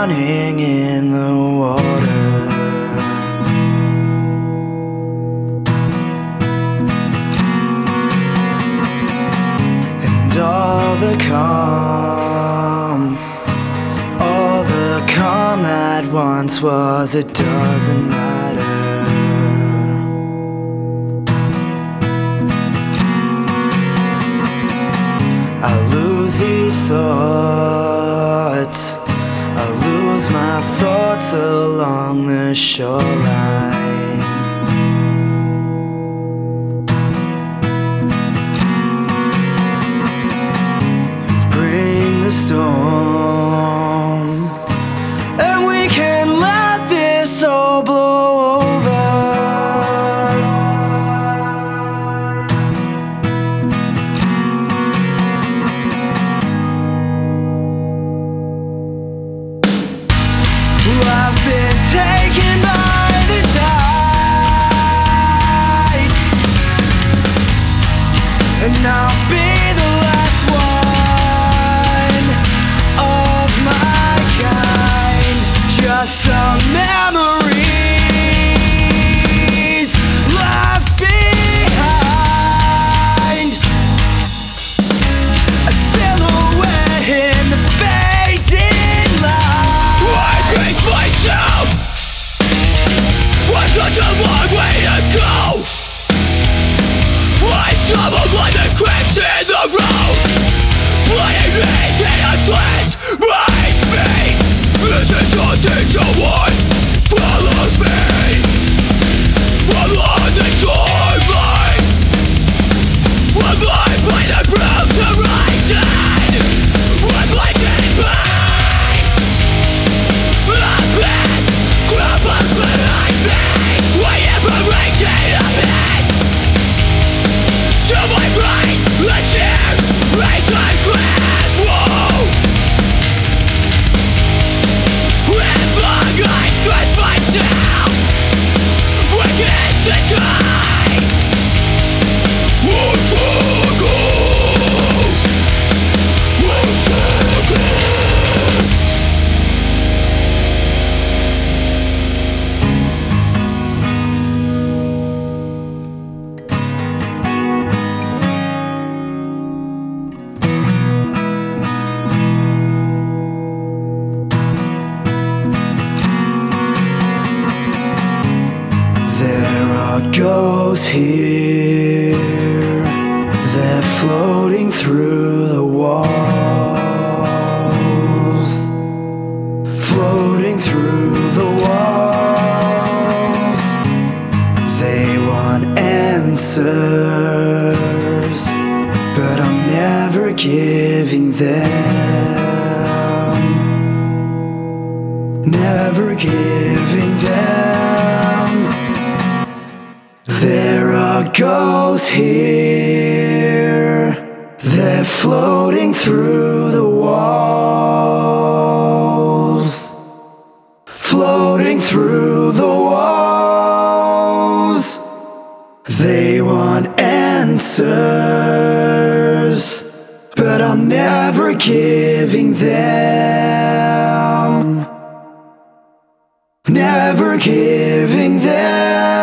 drowning in the water. And all the calm that once was, it doesn't matter. I lose these thoughts, I lose my thoughts along the shoreline. Bring the storm, and we can let this all blow over. I've been taken by the tide, and I'll be the last one of my kind. Just some memories left behind, a silhouette in the fading light. I brace myself, I've such a long way to go. I stumble like the cracks in the road, playing these in a twist. My feet, this is nothing to want. Follow me along the shoreline. I'm blind by the bruised horizon, I'm blinking pain. I'm bad, crumbles behind me, waiting for breaking a bed. To my brain, the sheer race I glass. Whoa! When long I twist myself against the tide. One circle, one circle. There are ghosts here, they're floating through the walls, floating through the walls. They want answers, but I'm never giving them, never giving them. There are ghosts here, they're floating through the walls, floating through the walls. They want answers, but I'm never giving them, never giving them.